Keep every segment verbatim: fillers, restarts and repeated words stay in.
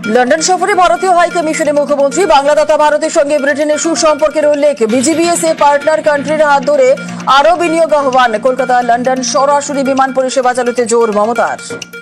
London সফরে ভারতীয় high কমিশনের মুখ্যমন্ত্রী বাংলা তথা ভারতের সঙ্গে ব্রিটেনের সুসম্পর্কের উল্লেখ, বিজিবিএসএ পার্টনার কান্ট্রির হাত ধরে আরও বিনিয়োগ আহ্বান, কলকাতা লন্ডন সরাসরি বিমান পরিষেবা চালুতে জোর মমতার।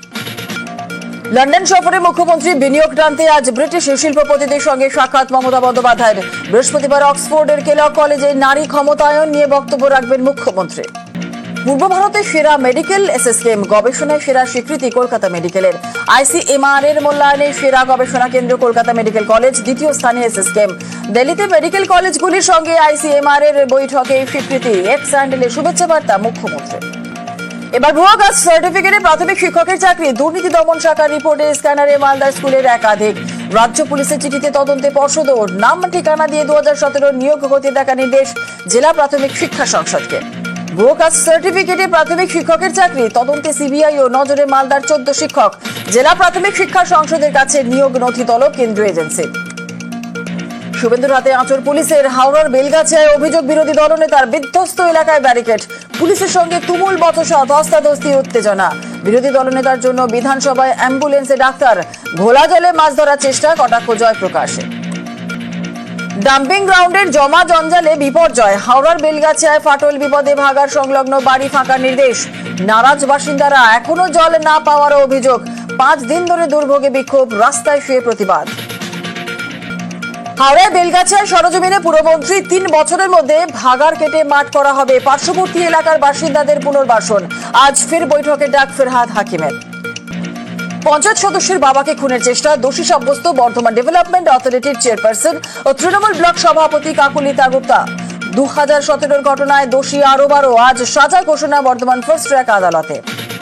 লন্ডন সফরে মুখ্যমন্ত্রী বিনিয়োগ টানতে আজ ব্রিটিশ শিল্পপতিদের সঙ্গে সাক্ষাৎ মমতা বন্দ্যোপাধ্যায়ের। বৃহস্পতিবার অক্সফোর্ডের কেলগ কলেজে নারী ক্ষমতায়ন নিয়ে বক্তব্য রাখবেন মুখ্যমন্ত্রী। পূর্ব ভারতের সেরা মেডিকেল এসএসকেএম গবেষণায় সেরা স্বীকৃতি কলকাতা মেডিকেলের। আইসিএমআর এর মূল্যায়নে সেরা গবেষণা কেন্দ্র কলকাতা মেডিকেল কলেজ, দ্বিতীয় স্থানে এসএসকেএম। দিল্লিতে মেডিকেল কলেজগুলির সঙ্গে আইসিএমআর এর বৈঠকে স্বীকৃতি, এক্স হ্যান্ডেলে শুভেচ্ছা বার্তা মুখ্যমন্ত্রী। এবার ভুয়া কাস্ট সার্টিফিকেটে প্রাথমিক শিক্ষকের চাকরি, দুর্নীতি দমন শাখার রিপোর্টে স্ক্যানারে মালদার স্কুলের একাধিক। রাজ্য পুলিশের চিঠিতে তদন্তে পর্ষদও, নাম ঠিকানা দিয়ে দু হাজার সতেরো নিয়োগ গতি দেখা নির্দেশ জেলা প্রাথমিক শিক্ষা সংসদকে। ভুয়া কাস্ট সার্টিফিকেটে প্রাথমিক শিক্ষকের চাকরি, তদন্তে সিবিআই ও নজরে মালদার চোদ্দ শিক্ষক। জেলা প্রাথমিক শিক্ষা সংসদের কাছে নিয়োগ নথি তলব কেন্দ্রীয় এজেন্সি। শুভেন্দুর হাতে আঁচড় পুলিশের। হাওড়ার বেলগাছিয়ায় অভিযোগ বিরোধী দলনেতার বিধ্বস্ত এলাকায় ব্যারিকেড, পুলিশের সঙ্গে তুমুল বচসা, ধস্তাধস্তি, উত্তেজনা। বিরোধী দলনেতার জন্য বিধানসভায় অ্যাম্বুলেন্সে ডাক্তার, ঘোলা জলে মাছ ধরার চেষ্টা, কটাক্ষ জয়প্রকাশে। ডাম্পিং গ্রাউন্ডের জমা জঞ্জালে বিপর্যয়, হাওড়ার বেলগাছিয়ায় ফাটল বিপদে ভাগার সংলগ্ন বাড়ি ফাঁকার নির্দেশ। নারাজ বাসিন্দারা, এখনো জল না পাওয়ার অভিযোগ। পাঁচ দিন ধরে দুর্ভোগে বিক্ষোভ, রাস্তায় শুয়ে প্রতিবাদ। হাওড়ায় বেলগাছিয়ায় সরজমিনে পুরমন্ত্রী, তিন বছরের মধ্যে ভাগার কেটে মাঠ করা হবে, পার্শ্ববর্তী এলাকার বাসিন্দাদের পুনর্বাসন। আজ ফের বৈঠকে ডাক ফেরহাদ হাকিমের। পঞ্চায়েত সদস্যের বাবাকে খুনের চেষ্টা, দোষী সাব্যস্ত বর্ধমান ডেভেলপমেন্ট অথরিটির চেয়ারপারসন ও তৃণমূল ব্লক সভাপতি কাকুলিতা গুপ্তা। দু হাজার সতেরোর ঘটনায় দোষী আরো বারো, আজ সাজা ঘোষণা বর্ধমান ফার্স্ট ট্র্যাক আদালতে।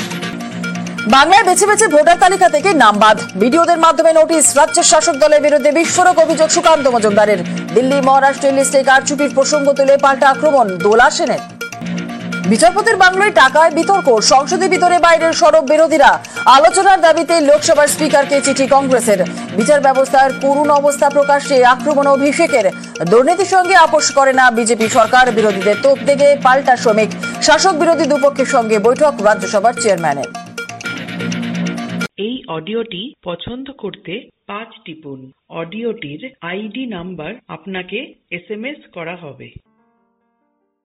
বাংলায় বেছে বেছে ভোটার তালিকা থেকে নাম বাদ, বিডিওদের মাধ্যমে নোটিশ। রাজ্যের শাসক দলের বিরুদ্ধে বিস্ফোরক অভিযোগ সুকান্ত মজুমদারের। দিল্লি মহারাষ্ট্রের লিস্টে কারচুপির প্রসঙ্গ তুলে পাল্টা আক্রমণ দোলা সেনের। বিচারপতির বাংলায় টাকায় বিতর্ক, সংসদের ভিতরে বাইরের সরব বিরোধীরা। আলোচনার দাবিতে লোকসভার স্পিকারকে চিঠি কংগ্রেসের। বিচার ব্যবস্থার করুণ অবস্থা প্রকাশ্যে, আক্রমণ অভিষেকের। দুর্নীতির সঙ্গে আপোষ করে না বিজেপি সরকার, বিরোধীদের তোপ দেগে পাল্টা শ্রমিক। শাসক বিরোধী দুপক্ষের সঙ্গে বৈঠক রাজ্যসভার চেয়ারম্যানের। এই অডিওটি পছন্দ করতে পাঁচ টিপুন। অডিওটির আইডি নাম্বার আপনাকে এসএমএস করা হবে।